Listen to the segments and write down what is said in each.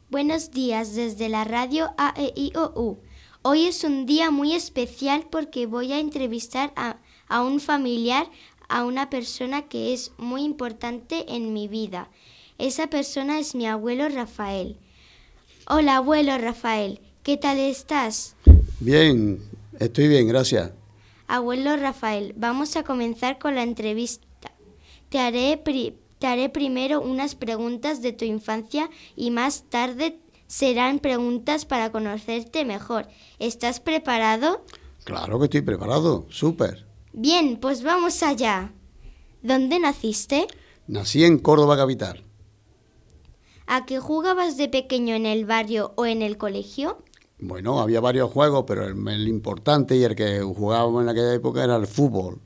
Buenos días desde la radio AEIOU. Hoy es un día muy especial porque voy a entrevistar a un familiar, a una persona que es muy importante en mi vida. Esa persona es mi abuelo Rafael. Hola, abuelo Rafael, ¿qué tal estás? Bien, estoy bien, gracias. Abuelo Rafael, vamos a comenzar con la entrevista. Te haré primero unas preguntas de tu infancia y más tarde serán preguntas para conocerte mejor. ¿Estás preparado? Claro que estoy preparado, súper. Bien, pues vamos allá. ¿Dónde naciste? Nací en Córdoba capital. ¿A qué jugabas de pequeño en el barrio o en el colegio? Bueno, había varios juegos, pero el importante y el que jugábamos en aquella época era el fútbol.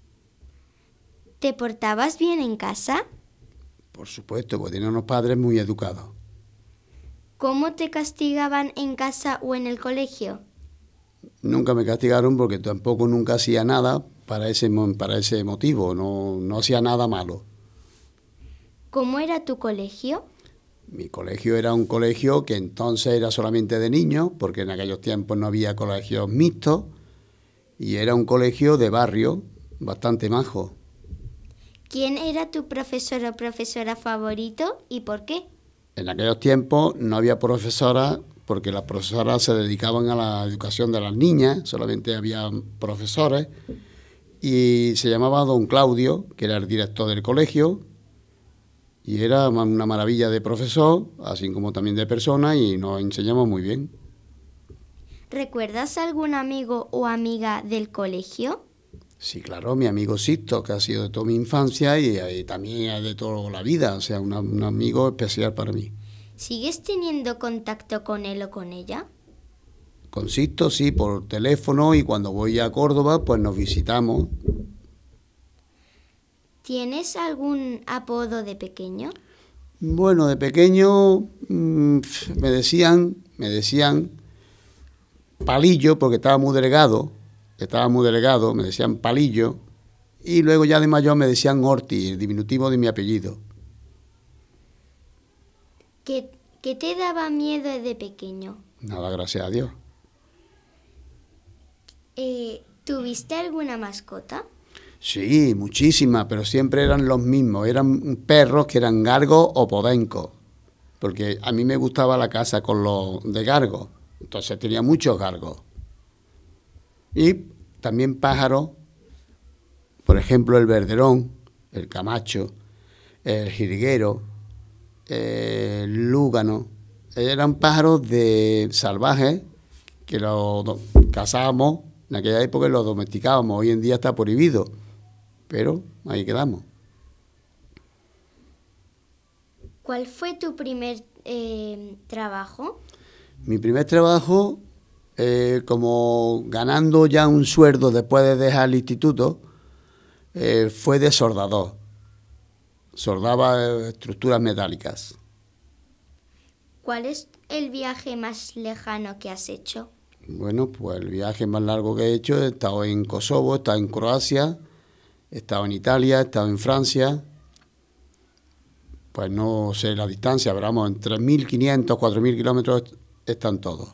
¿Te portabas bien en casa? Por supuesto, porque tenía unos padres muy educados. ¿Cómo te castigaban en casa o en el colegio? Nunca me castigaron porque tampoco nunca hacía nada para ese motivo, no hacía nada malo. ¿Cómo era tu colegio? Mi colegio era un colegio que entonces era solamente de niños, porque en aquellos tiempos no había colegios mixtos, y era un colegio de barrio bastante majo. ¿Quién era tu profesor o profesora favorito y por qué? En aquellos tiempos no había profesoras porque las profesoras se dedicaban a la educación de las niñas, solamente había profesores, y se llamaba don Claudio, que era el director del colegio, y era una maravilla de profesor, así como también de persona, y nos enseñamos muy bien. ¿Recuerdas algún amigo o amiga del colegio? Sí, claro, mi amigo Sisto, que ha sido de toda mi infancia y también de toda la vida, o sea, un amigo especial para mí. ¿Sigues teniendo contacto con él o con ella? Con Sisto, sí, por teléfono, y cuando voy a Córdoba, pues nos visitamos. ¿Tienes algún apodo de pequeño? Bueno, de pequeño me decían Palillo, porque estaba muy delgado, me decían Palillo, y luego ya de mayor me decían Orti, el diminutivo de mi apellido. ¿Qué te daba miedo de pequeño? Nada, gracias a Dios. ¿Tuviste alguna mascota? Sí, muchísimas, pero siempre eran los mismos, eran perros que eran gargos o podencos, porque a mí me gustaba la casa con los de gargos, entonces tenía muchos gargos. Y también pájaros, por ejemplo el verderón, el camacho, el jilguero, el lúgano, eran pájaros de salvajes que los cazábamos en aquella época y los domesticábamos. Hoy en día está prohibido, pero ahí quedamos. ¿Cuál fue tu primer trabajo? Mi primer trabajo, como ganando ya un sueldo después de dejar el instituto, fue de soldador. Soldaba estructuras metálicas. ¿Cuál es el viaje más lejano que has hecho? Bueno, pues el viaje más largo que he hecho, he estado en Kosovo, he estado en Croacia, he estado en Italia, he estado en Francia. Pues no sé la distancia, pero vamos, en 3.500, 4.000 kilómetros están todos.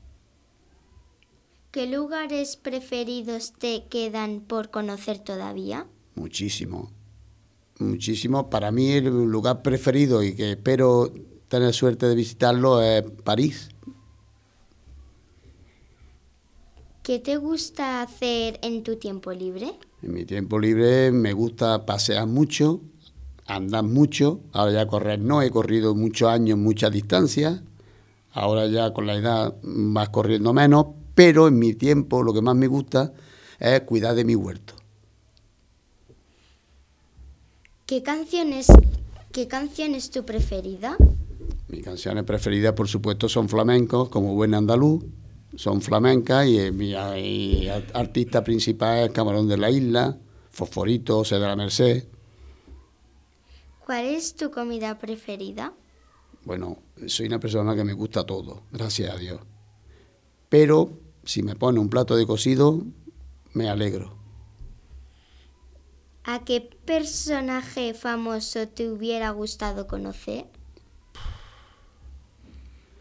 ¿Qué lugares preferidos te quedan por conocer todavía? Muchísimo, muchísimo. Para mí el lugar preferido y que espero tener suerte de visitarlo es París. ¿Qué te gusta hacer en tu tiempo libre? En mi tiempo libre me gusta pasear mucho, andar mucho. Ahora ya correr no, he corrido muchos años, muchas distancias. Ahora ya con la edad vas corriendo menos, pero en mi tiempo lo que más me gusta es cuidar de mi huerto. ¿Qué canción es tu preferida? Mis canciones preferidas, por supuesto, son flamencos, como buen andaluz, son flamencas, y mi artista principal es Camarón de la Isla, Fosforito, José de la Merced. ¿Cuál es tu comida preferida? Bueno, soy una persona que me gusta todo, gracias a Dios. Pero si me pone un plato de cocido, me alegro. ¿A qué personaje famoso te hubiera gustado conocer?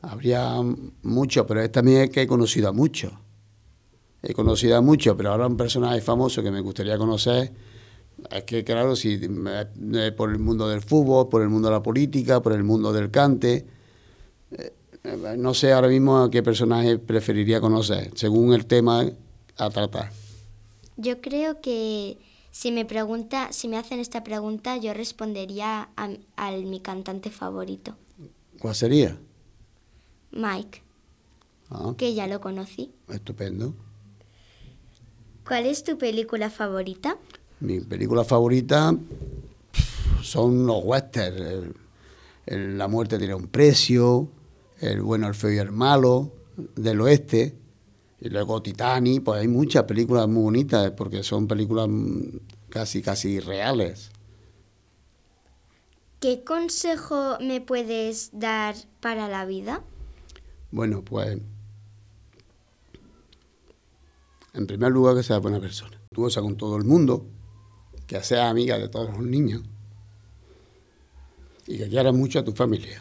Habría muchos, pero también es que he conocido a muchos. He conocido a muchos, pero ahora un personaje famoso que me gustaría conocer, es que claro, si por el mundo del fútbol, por el mundo de la política, por el mundo del cante, no sé ahora mismo a qué personaje preferiría conocer, según el tema a tratar. Yo creo que si me hacen esta pregunta, yo respondería a mi cantante favorito, ¿Cuál sería? Mike, Ah, que ya lo conocí. estupendo. ¿Cuál es tu película favorita? Mi película favorita son los westerns. La muerte tiene un precio, el bueno, el feo y el malo, del oeste. Y luego Titanic, pues hay muchas películas muy bonitas, porque son películas casi reales. ¿Qué consejo me puedes dar para la vida? Bueno, pues, en primer lugar, que seas buena persona. Respetuosa con todo el mundo, que seas amiga de todos los niños y que quieras mucho a tu familia.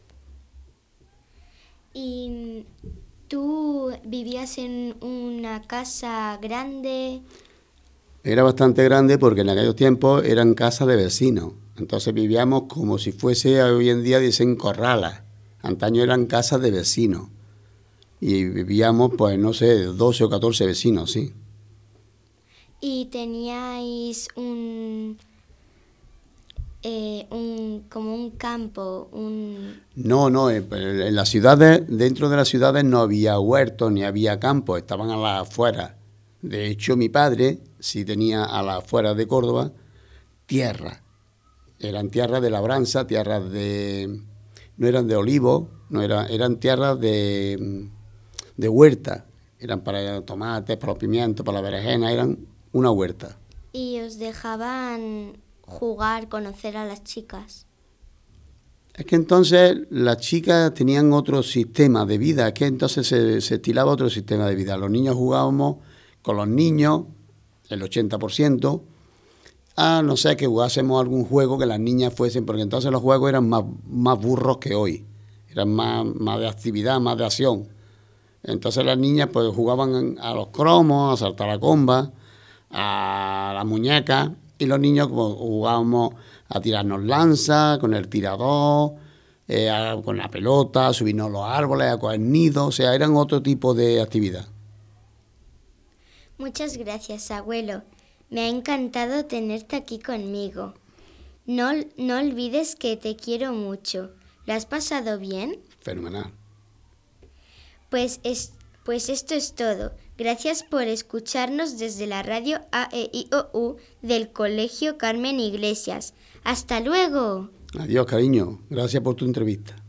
¿Y tú vivías en una casa grande? Era bastante grande porque en aquellos tiempos eran casas de vecinos. Entonces vivíamos como si fuese hoy en día dicen corralas. Antaño eran casas de vecinos. Y vivíamos, pues no sé, 12 o 14 vecinos, sí. ¿Y teníais como un campo, No, en las ciudades, dentro de las ciudades no había huertos ni había campos, estaban a las afueras. De hecho, mi padre sí tenía a las afueras de Córdoba tierra. Eran tierras de labranza, tierras de... no eran de olivos, eran tierras de huerta. Eran para tomates, para los pimientos, para la berenjena, eran una huerta. y os dejaban jugar, conocer a las chicas? Es que entonces las chicas tenían otro sistema de vida, es que entonces se estilaba otro sistema de vida. Los niños jugábamos con los niños, el 80%, a no ser que jugásemos algún juego que las niñas fuesen, porque entonces los juegos eran más burros que hoy, eran más de actividad, más de acción. Entonces las niñas pues jugaban a los cromos, a saltar la comba, a la muñeca, y los niños pues, jugábamos a tirarnos lanzas con el tirador, con la pelota, a subirnos a los árboles, a coger nidos, o sea, eran otro tipo de actividad. Muchas gracias, abuelo. Me ha encantado tenerte aquí conmigo. No olvides que te quiero mucho. ¿Lo has pasado bien? Fenomenal. Pues esto es todo. Gracias por escucharnos desde la radio AEIOU del Colegio Carmen Iglesias. ¡Hasta luego! Adiós, cariño. Gracias por tu entrevista.